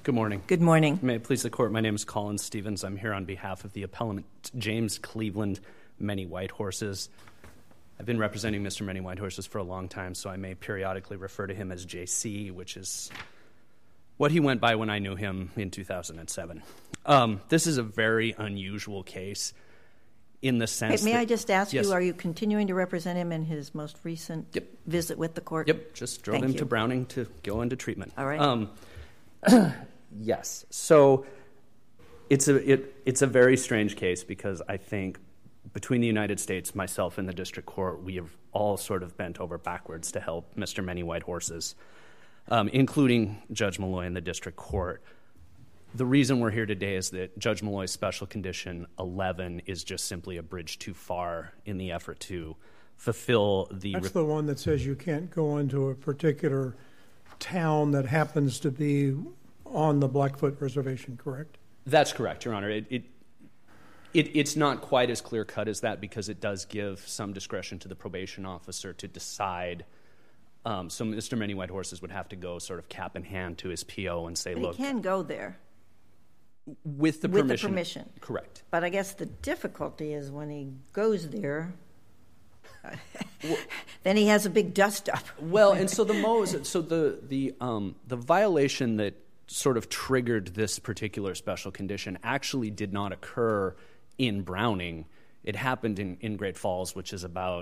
Good morning. Good morning. May it please the Court, my name is Colin Stevens. I'm here on behalf of the appellant James Cleveland Many White Horses. I've been representing Mr. Many White Horses for a long time, so I may periodically refer to him as JC, which is what he went by when I knew him in 2007. This is a very unusual case in the sense May I just ask yes. you, are you continuing to represent him in his most recent visit with the court? Yep, just drove him to Browning to go into treatment. All right. Yes. So it's a very strange case because I think between the United States, myself, and the district court, we have all sort of bent over backwards to help Mr. Many White Horses, including Judge Malloy and the district court. The reason we're here today is that Judge Malloy's special condition 11 is just simply a bridge too far in the effort to fulfill the... That's the one that says you can't go into a particular town that happens to be on the Blackfoot Reservation, correct? That's correct, Your Honor. It's not quite as clear-cut as that because it does give some discretion to the probation officer to decide. So Mr. Many White Horses would have to go sort of cap in hand to his PO and say, but look... he can go there. With the permission. With the permission. Correct. But I guess the difficulty is when he goes there, then he has a big dust-up. Well, and so the violation that sort of triggered this particular special condition actually did not occur in Browning. It happened in Great Falls, which is about,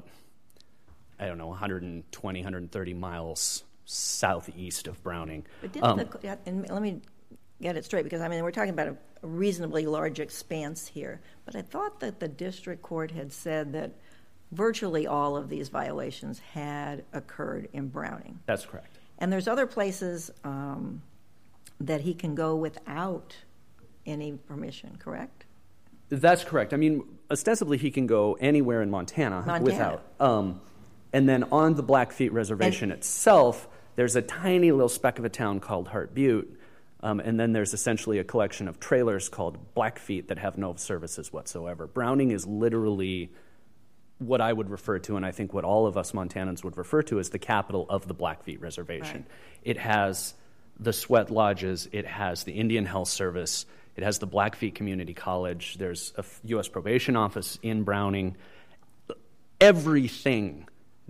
120, 130 miles southeast of Browning. But and let me get it straight, because, we're talking about a reasonably large expanse here. But I thought that the district court had said that virtually all of these violations had occurred in Browning. That's correct. And there's other places that he can go without any permission, correct? That's correct. Ostensibly he can go anywhere in Montana. Without. And then on the Blackfeet Reservation itself, there's a tiny little speck of a town called Hart Butte, and then there's essentially a collection of trailers called Blackfeet that have no services whatsoever. Browning is literally what I would refer to, and I think what all of us Montanans would refer to, as the capital of the Blackfeet Reservation. Right. It has the sweat lodges, it has the Indian Health Service, it has the Blackfeet Community College, there's a U.S. probation office in Browning. Everything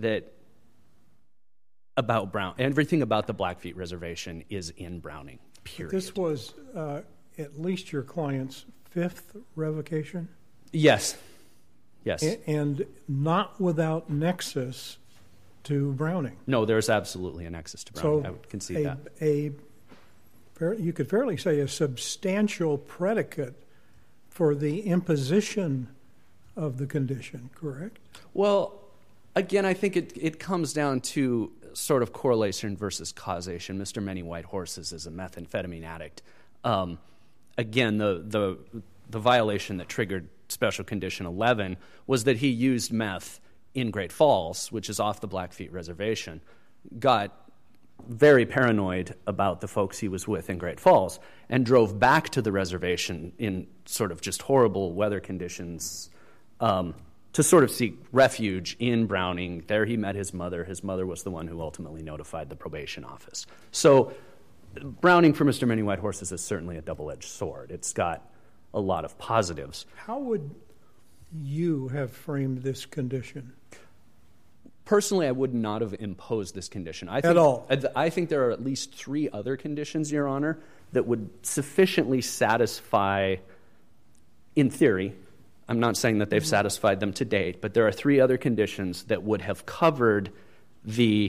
about the Blackfeet Reservation is in Browning, period. But this was at least your client's fifth revocation? Yes. And not without nexus to Browning. No, there's absolutely a nexus to Browning. So I would concede that. You could fairly say a substantial predicate for the imposition of the condition, correct? Well, again, I think it comes down to sort of correlation versus causation. Mr. Many White Horses is a methamphetamine addict. Again, the violation that triggered Special Condition 11 was that he used meth in Great Falls, which is off the Blackfeet Reservation, got very paranoid about the folks he was with in Great Falls, and drove back to the reservation in sort of just horrible weather conditions to sort of seek refuge in Browning. There he met his mother. His mother was the one who ultimately notified the probation office. So Browning for Mr. Many White Horses is certainly a double-edged sword. It's got a lot of positives. How would you have framed this condition? Personally, I would not have imposed this condition. At all? I think there are at least 3 other conditions, Your Honor, that would sufficiently satisfy, in theory, I'm not saying that they've satisfied them to date, but there are 3 other conditions that would have covered the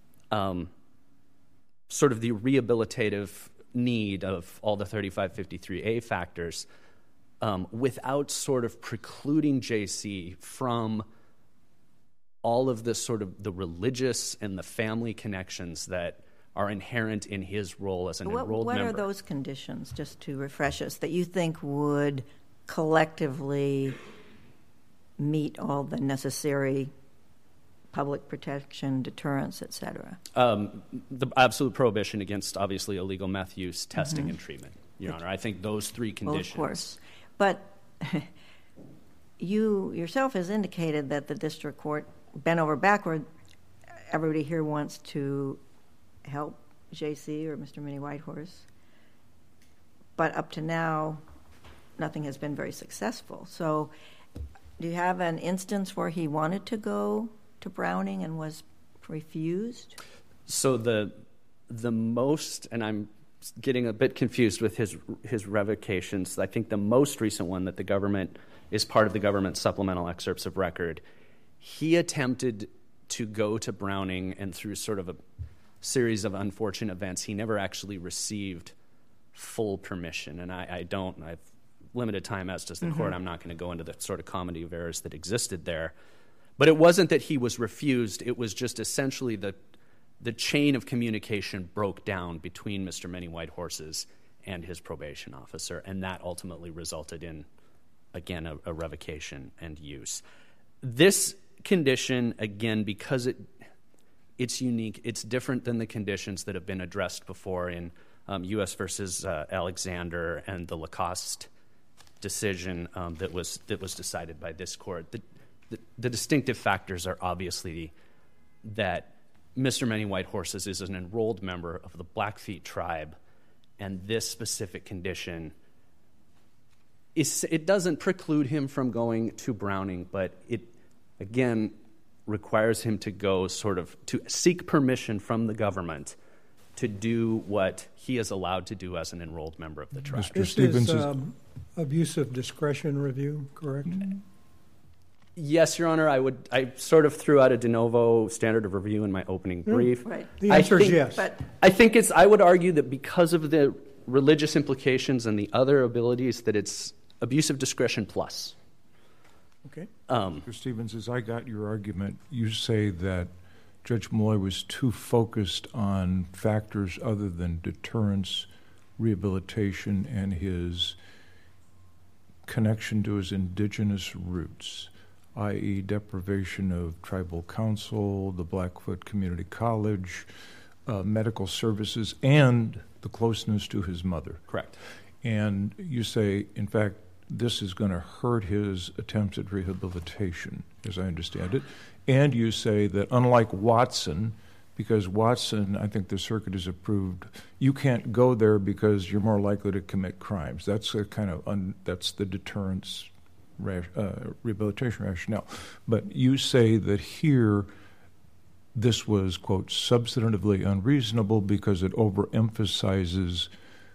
sort of the rehabilitative need of all the 3553A factors without sort of precluding JC from all of this sort of the religious and the family connections that are inherent in his role as an enrolled member. What are those conditions, just to refresh us, that you think would collectively meet all the necessary public protection, deterrence, et cetera? The absolute prohibition against, obviously, illegal meth use, testing, and treatment, Your Honor. I think those 3 conditions. Well, of course. But you yourself has indicated that the district court bent over backward. Everybody here wants to help JC or Mr. Many White Horse. but up to now, nothing has been very successful. So do you have an instance where he wanted to go to Browning and was refused? So the most, and I'm getting a bit confused with his revocations. I think the most recent one that the government is part of the government supplemental excerpts of record, he attempted to go to Browning, and through sort of a series of unfortunate events, he never actually received full permission. And I've limited time, as does the court. I'm not going to go into the sort of comedy of errors that existed there. But it wasn't that he was refused. It was just essentially the chain of communication broke down between Mr. Many White Horses and his probation officer, and that ultimately resulted in, again, a revocation and use. This condition, again, because it's unique, it's different than the conditions that have been addressed before in U.S. versus Alexander and the Lacoste decision that was decided by this court. The distinctive factors are obviously that Mr. Many White Horses is an enrolled member of the Blackfeet tribe, and this specific condition, it doesn't preclude him from going to Browning, but it, again, requires him to go to seek permission from the government to do what he is allowed to do as an enrolled member of the tribe. Mr. Stevens is abuse of discretion review, correct? Yes, Your Honor. I sort of threw out a de novo standard of review in my opening brief. Right. The answer is yes. But I would argue that because of the religious implications and the other abilities, that it's abuse of discretion plus. Okay. Mr. Stevens, as I got your argument, you say that Judge Malloy was too focused on factors other than deterrence, rehabilitation, and his connection to his indigenous roots, i.e. deprivation of tribal council, the Blackfoot Community College, medical services, and the closeness to his mother. Correct. And you say, in fact, this is going to hurt his attempts at rehabilitation, as I understand it. And you say that unlike Watson, because Watson, I think the circuit has approved, you can't go there because you're more likely to commit crimes. That's a kind of that's the deterrence rehabilitation rationale. But you say that here this was, quote, substantively unreasonable because it overemphasizes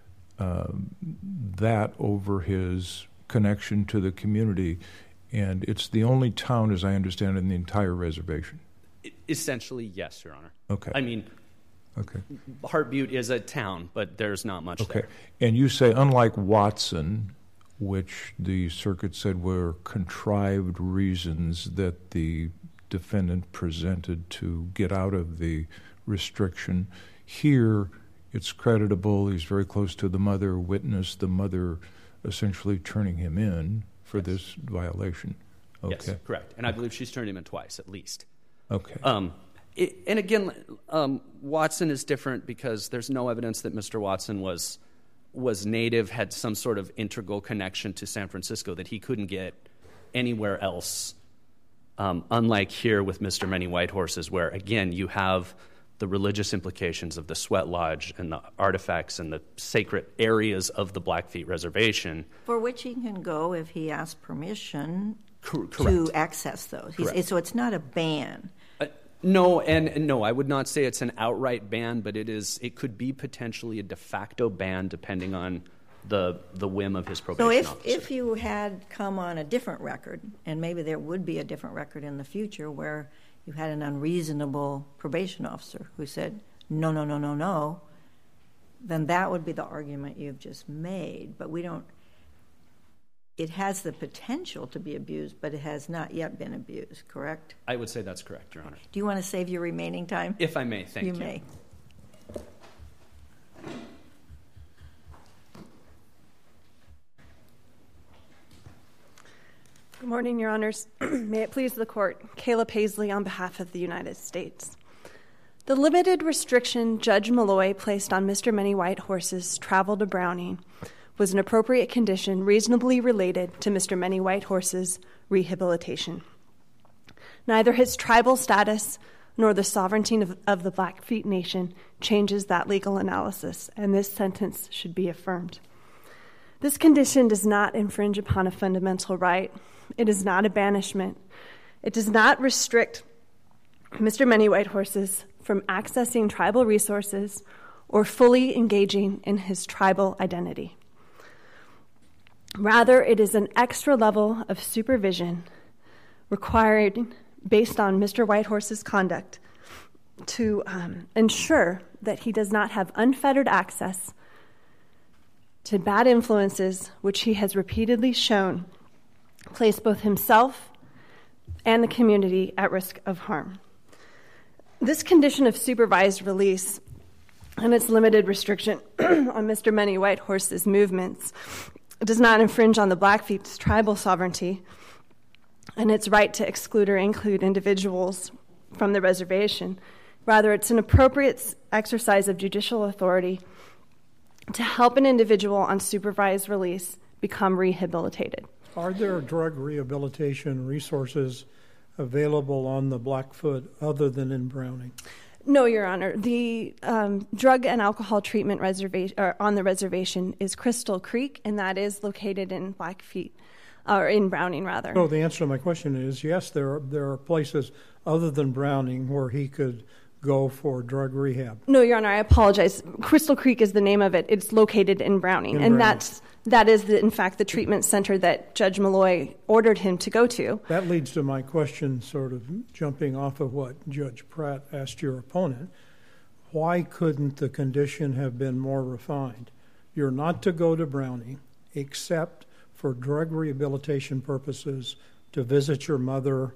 that over his connection to the community, and it's the only town, as I understand it, in the entire reservation. Essentially, yes, Your Honor. Okay. I mean, okay. Heart Butte is a town, but there's not much there. And you say, unlike Watson, which the circuit said were contrived reasons that the defendant presented to get out of the restriction, here it's creditable. He's very close to the mother, witnessed the mother essentially turning him in for this violation. Okay. Yes, correct. And I believe she's turned him in twice, at least. Okay. And again, Watson is different because there's no evidence that Mr. Watson was native, had some sort of integral connection to San Francisco that he couldn't get anywhere else, unlike here with Mr. Many White Horses, where, again, you have the religious implications of the Sweat Lodge and the artifacts and the sacred areas of the Blackfeet Reservation. for which he can go if he asks permission Correct. to access those. So it's not a ban. No, and no, I would not say it's an outright ban, but it could be potentially a de facto ban depending on the whim of his probation officer. So if you had come on a different record, and maybe there would be a different record in the future where you had an unreasonable probation officer who said, no, then that would be the argument you've just made. But it has the potential to be abused, but it has not yet been abused, correct? I would say that's correct, Your Honor. Do you want to save your remaining time? If I may, thank you. You may. Good morning, Your Honors. May it please the Court. Kayla Paisley on behalf of the United States. The limited restriction Judge Malloy placed on Mr. Many White Horses' travel to Browning was an appropriate condition reasonably related to Mr. Many White Horses' rehabilitation. Neither his tribal status nor the sovereignty of the Blackfeet Nation changes that legal analysis, and this sentence should be affirmed. This condition does not infringe upon a fundamental right. It is not a banishment. It does not restrict Mr. Many White Horses from accessing tribal resources or fully engaging in his tribal identity. Rather, it is an extra level of supervision required based on Mr. Whitehorse's conduct to ensure that he does not have unfettered access to bad influences, which he has repeatedly shown place both himself and the community at risk of harm. This condition of supervised release and its limited restriction on Mr. Many White Horse's movements does not infringe on the Blackfeet's tribal sovereignty and its right to exclude or include individuals from the reservation. Rather, it's an appropriate exercise of judicial authority to help an individual on supervised release become rehabilitated. Are there drug rehabilitation resources available on the Blackfoot other than in Browning? No, Your Honor. The drug and alcohol treatment reservation on the reservation is Crystal Creek, and that is located in Blackfeet, or in Browning, rather. So the answer to my question is yes, there are places other than Browning where he could go for drug rehab. No, Your Honor, I apologize. Crystal Creek is the name of it. It's located in Browning, that is, in fact, the treatment center that Judge Malloy ordered him to go to. That leads to my question, sort of jumping off of what Judge Pratt asked your opponent. Why couldn't the condition have been more refined? You're not to go to Browning except for drug rehabilitation purposes to visit your mother.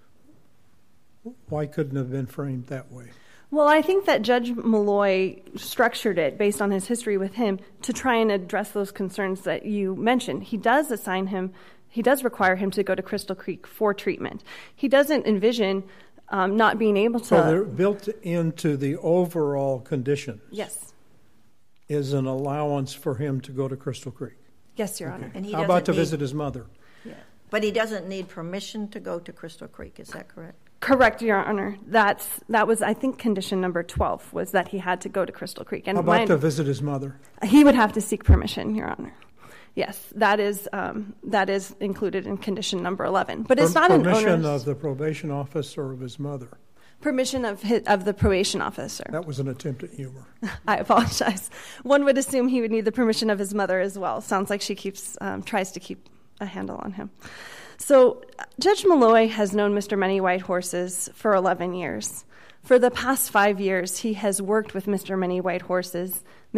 Why couldn't it have been framed that way? Well, I think that Judge Malloy structured it based on his history with him to try and address those concerns that you mentioned. He does require him to go to Crystal Creek for treatment. He doesn't envision not being able to... So they're built into the overall condition. Yes. Is an allowance for him to go to Crystal Creek. Yes, Your Honor. And he How about to doesn't visit his mother? Yeah. But he doesn't need permission to go to Crystal Creek, is that correct? Correct, Your Honor. That was, I think, condition number 12, was that he had to go to Crystal Creek. And How about to visit his mother? He would have to seek permission, Your Honor. Yes, that is included in condition number 11. But it's not an onerous... Permission of the probation officer or of his mother? Permission of the probation officer. That was an attempt at humor. I apologize. One would assume he would need the permission of his mother as well. Sounds like she tries to keep a handle on him. So Judge Malloy has known Mr. Many White Horses for 11 years. For the past 5 years, he has worked with Mr. Many White Horses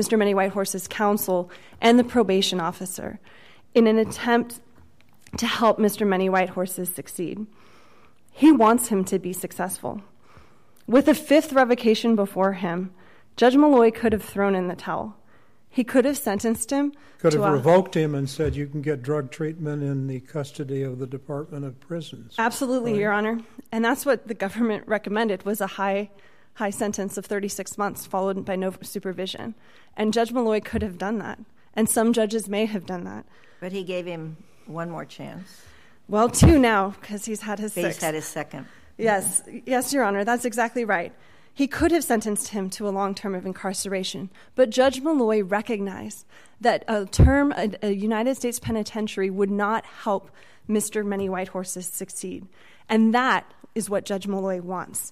counsel, and the probation officer in an attempt to help Mr. Many White Horses succeed. He wants him to be successful. With a 5th revocation before him, Judge Malloy could have thrown in the towel. He could have sentenced him. Could have revoked him and said you can get drug treatment in the custody of the Department of Prisons. Absolutely, right? Your Honor. And that's what the government recommended, was a high sentence of 36 months followed by no supervision. And Judge Malloy could have done that. And some judges may have done that. But he gave him one more chance. Well, 2 now, because he's had his 6th. He's had his 2nd. Yes, Your Honor, that's exactly right. He could have sentenced him to a long term of incarceration, but Judge Malloy recognized that a United States penitentiary would not help Mr. Many White Horses succeed. And that is what Judge Malloy wants.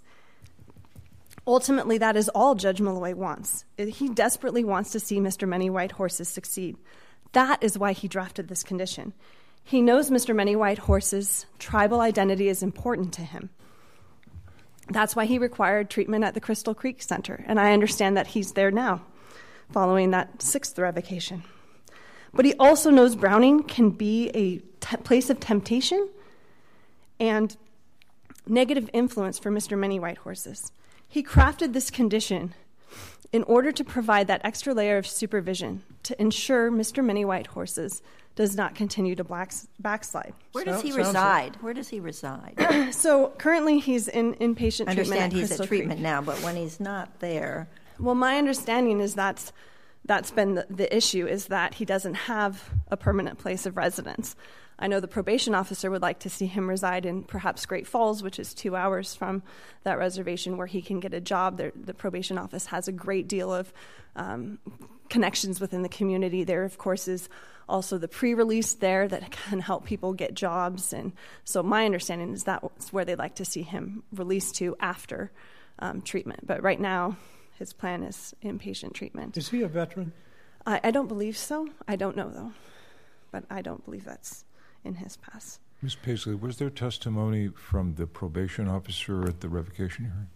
Ultimately, that is all Judge Malloy wants. He desperately wants to see Mr. Many White Horses succeed. That is why he drafted this condition. He knows Mr. Many White Horses' tribal identity is important to him. That's why he required treatment at the Crystal Creek Center, and I understand that he's there now, following that 6th revocation. But he also knows Browning can be a place of temptation and negative influence for Mr. Many White Horses. He crafted this condition in order to provide that extra layer of supervision to ensure Mr. Many White Horses does not continue to backslide. Where does he reside? Where does he reside? So currently he's in inpatient treatment at I understand he's Crystal at treatment Creek. now, but when he's not there... Well, my understanding is that's been the issue, is that he doesn't have a permanent place of residence. I know the probation officer would like to see him reside in perhaps Great Falls, which is 2 hours from that reservation, where he can get a job. The probation office has a great deal of connections within the community. There, of course, is also the pre-release there that can help people get jobs. And so my understanding is that's where they'd like to see him released to after treatment. But right now, his plan is inpatient treatment. Is he a veteran? I don't believe so. I don't know, though. But I don't believe that's in his past. Ms. Paisley, was there testimony from the probation officer at the revocation hearing?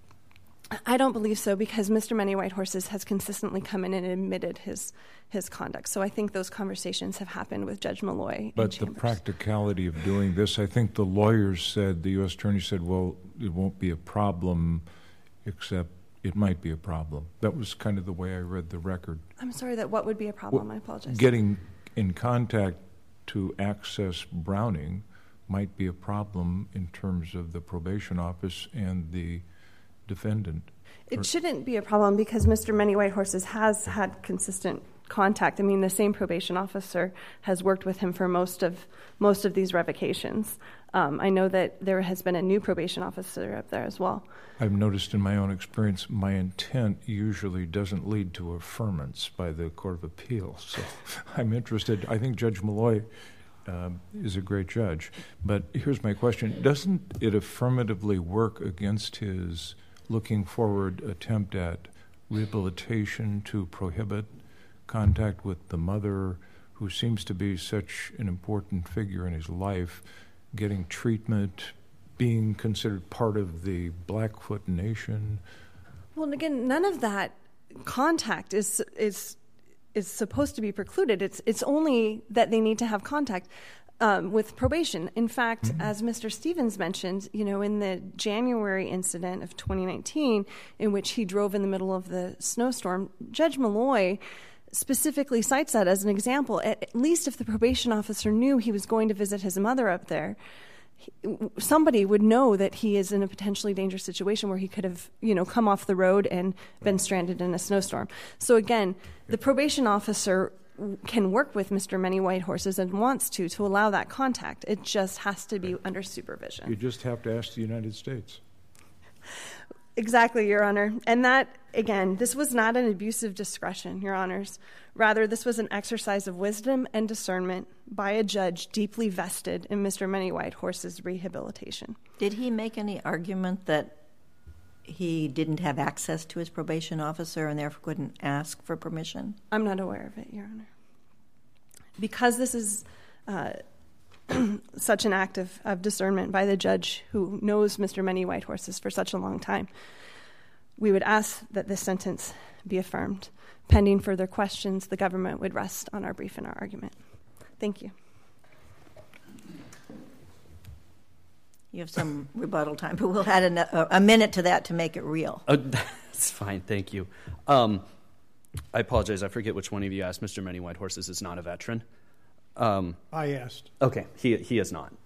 I don't believe so, because Mr. Many White Horses has consistently come in and admitted his conduct. So I think those conversations have happened with Judge Malloy. But the practicality of doing this, I think the lawyers said, the U.S. Attorney said, well, it won't be a problem, except it might be a problem. That was kind of the way I read the record. I'm sorry, that what would be a problem? I apologize. Getting in contact to access Browning might be a problem in terms of the probation office and the defendant. It shouldn't be a problem, because Mr. Many White Horses has had consistent contact. I mean, the same probation officer has worked with him for most of these revocations. I know that there has been a new probation officer up there as well. I've noticed in my own experience, my intent usually doesn't lead to affirmance by the Court of Appeals. So I'm interested. I think Judge Malloy is a great judge. But here's my question. Doesn't it affirmatively work against his looking forward attempt at rehabilitation to prohibit contact with the mother, who seems to be such an important figure in his life, getting treatment, being considered part of the Blackfoot Nation? Well, and again, none of that contact is supposed to be precluded. It's only that they need to have contact with probation. In fact, as Mr. Stevens mentioned, in the January incident of 2019, in which he drove in the middle of the snowstorm, Judge Malloy specifically cites that as an example. At least if the probation officer knew he was going to visit his mother up there, somebody would know that he is in a potentially dangerous situation where he could have, come off the road and been stranded in a snowstorm. So again, the probation officer can work with Mr. Many White Horses and wants to allow that contact. It just has to be under supervision. You just have to ask the United States. Exactly, Your Honor. And that, again, this was not an abuse of discretion, Your Honors. Rather, this was an exercise of wisdom and discernment by a judge deeply vested in Mr. Many White Horses' rehabilitation. Did he make any argument that he didn't have access to his probation officer and therefore couldn't ask for permission? I'm not aware of it, Your Honor. Because this is such an act of discernment by the judge who knows Mr. Many White Horses for such a long time, we would ask that this sentence be affirmed. Pending further questions, the government would rest on our brief and our argument. Thank you. You have some rebuttal time, but we'll add a minute to that to make it real. That's fine, thank you. I apologize, I forget which one of you asked. Mr. Many White Horses is not a veteran. I asked. Okay, he is not.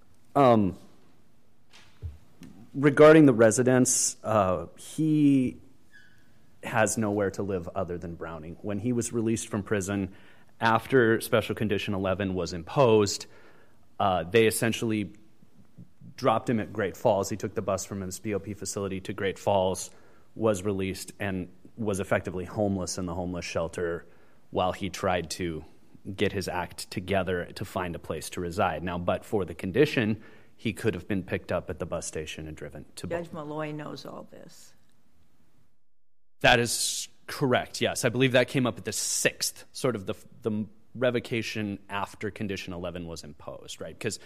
Regarding the residence, he has nowhere to live other than Browning. When he was released from prison, after Special Condition 11 was imposed, they essentially dropped him at Great Falls. He took the bus from his BOP facility to Great Falls, was released, and was effectively homeless in the homeless shelter while he tried to get his act together to find a place to reside. Now, but for the condition, he could have been picked up at the bus station and driven to Judge Malloy knows all this. That is correct, yes. I believe that came up at the 6th, sort of the revocation after Condition 11 was imposed, right? Because,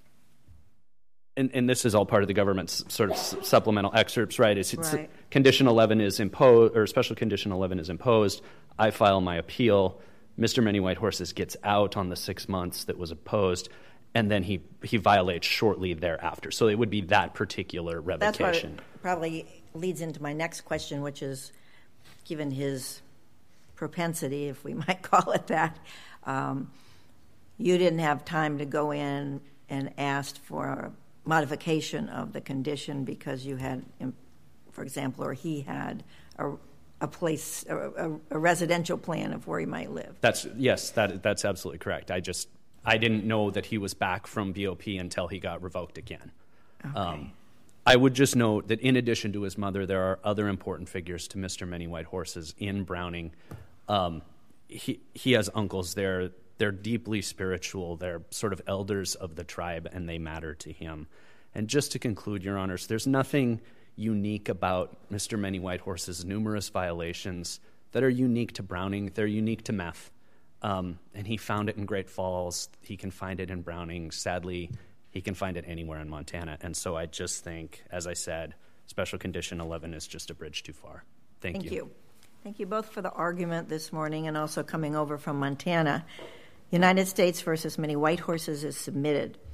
and this is all part of the government's sort of supplemental excerpts, right? It's right. Condition 11 is imposed, or Special Condition 11 is imposed. I file my appeal. Mr. Many White Horses gets out on the 6 months that was imposed, and then he violates shortly thereafter. So it would be that particular revocation. That's what probably leads into my next question, which is, given his propensity, if we might call it that, you didn't have time to go in and ask for a modification of the condition because you had, for example, or he had a place, a residential plan of where he might live. That's absolutely correct. I didn't know that he was back from BOP until he got revoked again. Okay. I would just note that in addition to his mother, there are other important figures to Mr. Many White Horses in Browning. he has uncles there. They're deeply spiritual. They're sort of elders of the tribe, and they matter to him. And just to conclude, Your Honors, there's nothing unique about Mr. Many White Horse's numerous violations that are unique to Browning. They're unique to meth. And he found it in Great Falls. He can find it in Browning. Sadly, he can find it anywhere in Montana. And so I just think, as I said, Special Condition 11 is just a bridge too far. Thank you. Thank you both for the argument this morning and also coming over from Montana. United States versus Many White Horses is submitted.